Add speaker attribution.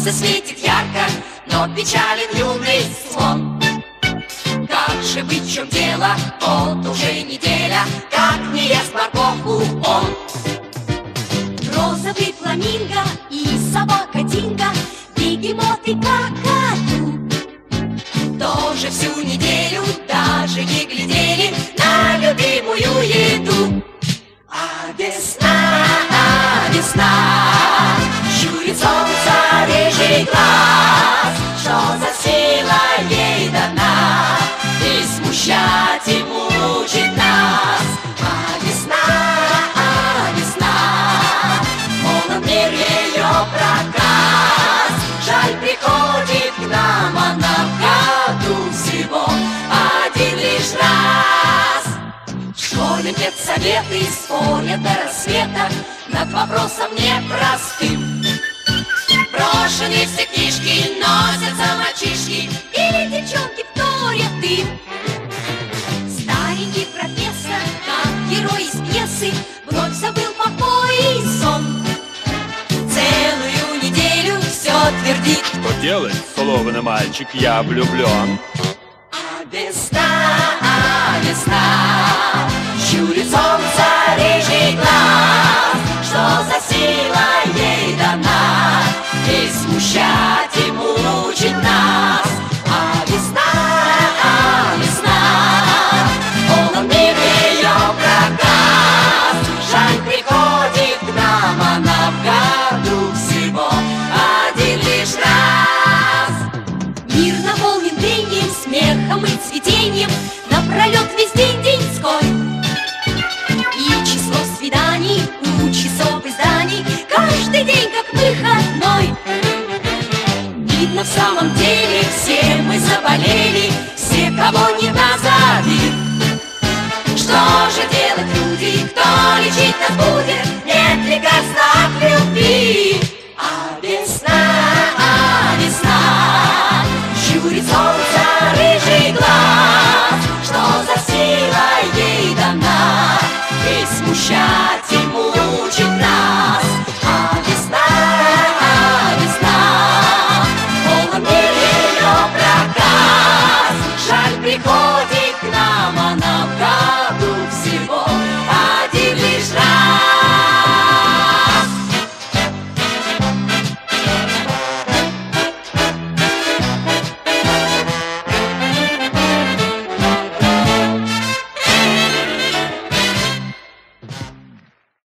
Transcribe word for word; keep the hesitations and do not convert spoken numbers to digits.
Speaker 1: солнце светит ярко, но печален юный слон. Как же быть, в чем дело? Вот уже неделя, как не ест морковку он.
Speaker 2: Розовый фламинго и собака Динго, бегемот и какаду
Speaker 1: тоже всю неделю даже не глядели на любимую еду. А весна, а весна, щурит солнце рыжий глаз, что за сила ей дана, и смущать и мучить нас. А весна, а весна, полон мир ее проказ, жаль, приходит к нам она в году всего один лишь раз. В школе медсоветы спорят до рассвета над вопросом непростым. Брошены все книжки, носятся мальчишки,
Speaker 2: или девчонки вторят им. Старенький профессор, как герой из пьесы, вновь забыл покой и сон.
Speaker 1: Целую неделю все твердит:
Speaker 3: что делать, славный мальчик, я влюблен.
Speaker 1: А весна, а весна, щурит солнце рыжий глаз, что за сила ей дана, и смущать и мучить нас. А весна, а весна, полон мир ее проказ, жаль, приходит к нам она в году всего один лишь раз.
Speaker 2: Мир наполнен пением, смехом и цветением, напролет весь день деньской. И число свиданий у часов изданий каждый день как выходной.
Speaker 1: Видно, в самом деле все мы заболели, все, кого не назови. Что же делать, люди, кто лечить нас будет? Нет лекарства от любви.